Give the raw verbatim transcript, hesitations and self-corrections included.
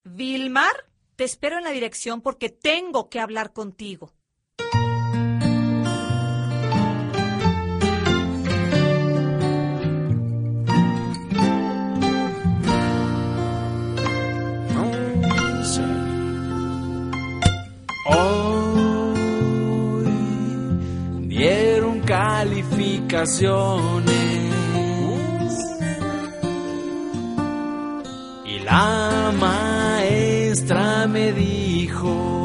Vilmar, te espero en la dirección porque tengo que hablar contigo. Hoy dieron calificaciones y la maestra me dijo: